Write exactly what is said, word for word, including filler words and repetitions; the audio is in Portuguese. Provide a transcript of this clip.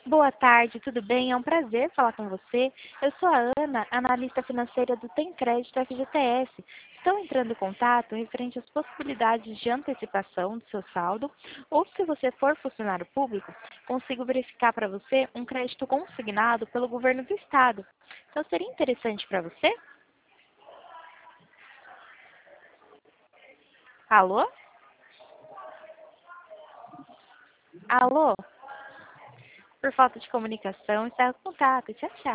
Boa tarde, tudo bem? É um prazer falar com você. Eu sou a Ana, analista financeira do Tem Crédito F G T S. Estou entrando em contato referente às possibilidades de antecipação do seu saldo, ou se você for funcionário público, consigo verificar para você um crédito consignado pelo governo do estado. Então, seria interessante para você? Alô? Alô? Por falta de comunicação, está em contato. Tchau, tchau.